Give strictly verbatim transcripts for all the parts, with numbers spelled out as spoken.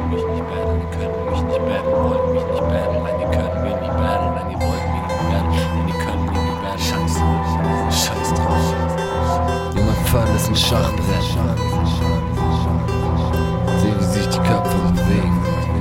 wollten mich nicht battlen, die können mich nicht battlen, wollten mich nicht battlen, nein, die können mich nicht battlen, nein, die wollten mich nicht battlen, nein, die können mich nicht battlen. Scheiß drauf, scheiß drauf. Jemand Fall ist ein Schachbrett. Seh, wie sich die Köpfe bewegen.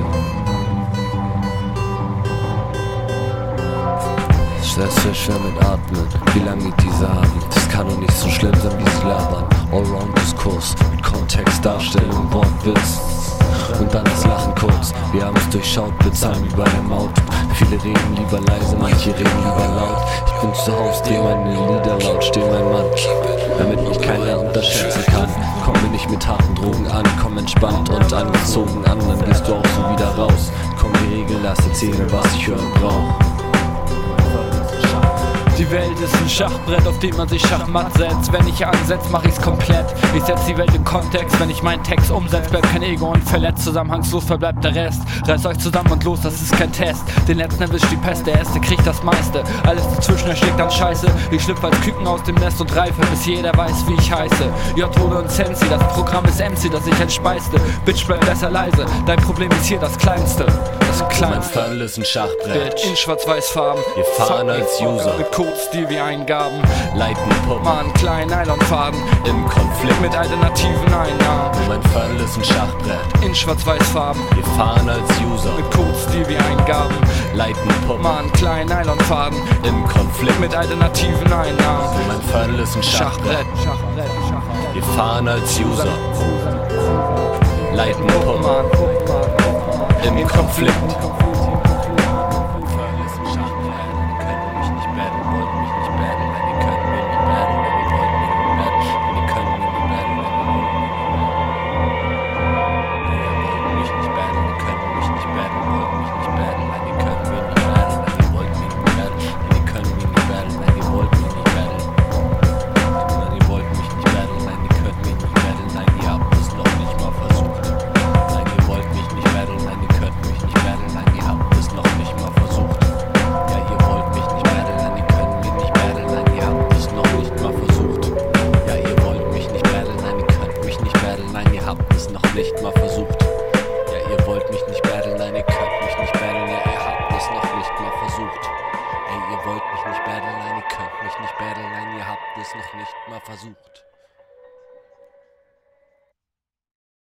Selbst sehr schwer mit Atmen, wie lange geht dieser Abend? Das kann doch nicht so schlimm sein, wie sie labern. Allround-Diskurs, mit Kontext, Darstellung, Wortwitz. Und dann das Lachen kurz, wir haben es durchschaut, bezahlen wie bei der Maut. Viele reden lieber leise, manche reden lieber laut. Ich bin zu Hause, dreh meine Lieder laut, steh mein Mann, damit mich keiner unterschätzen kann. Komm mir nicht mit harten Drogen an, komm entspannt und angezogen an, dann gehst du auch so wieder raus. Komm, die Regeln, lass erzählen, was ich hören brauch. Die Welt ist ein Schachbrett, auf dem man sich Schachmatt setzt. Wenn ich ansetz, mach ich's komplett. Ich setz die Welt in Kontext, wenn ich meinen Text umsetz, bleibt kein Ego und verletzt. Zusammenhangslos verbleibt der Rest. Reißt euch zusammen und los, das ist kein Test. Den letzten erwischt die Pest, der Erste kriegt das meiste. Alles dazwischen erschlägt dann Scheiße. Ich schlüpfe als Küken aus dem Nest und reife, bis jeder weiß, wie ich heiße. J-Tode und Sensi, das Programm ist M C, das ich entspeiste. Bitch, bleib besser leise, dein Problem ist hier das Kleinste. Das Kleinste. Mein Fall ist ein Schachbrett. Bitch, in schwarz-weiß-Farben. Wir fahren als User. Mit Codes, die wir Eingaben. Leiten Puppen. Machen kleinen Nylonfaden. Im Konflikt. Mit alternativen Einnahmen. Mein Fall ist ein Schachbrett. In schwarz-weiß-Farben. Wir fahren als User. Mit Codes, die wir Eingaben. Leiten Puppen. Machen kleinen Nylonfaden. Im Konflikt. Mit alternativen Einnahmen. Mein Fall ist ein Schachbrett. Wir fahren als User. Leiten Puppen. Im Konflikt. Nicht mal versucht. Ja, ihr wollt mich nicht battlen, nein, ihr könnt mich nicht battlen, ja, ihr habt es noch nicht mal versucht. Ey, ihr wollt mich nicht battlen, nein, ihr könnt mich nicht battlen, nein, ihr habt es noch nicht mal versucht.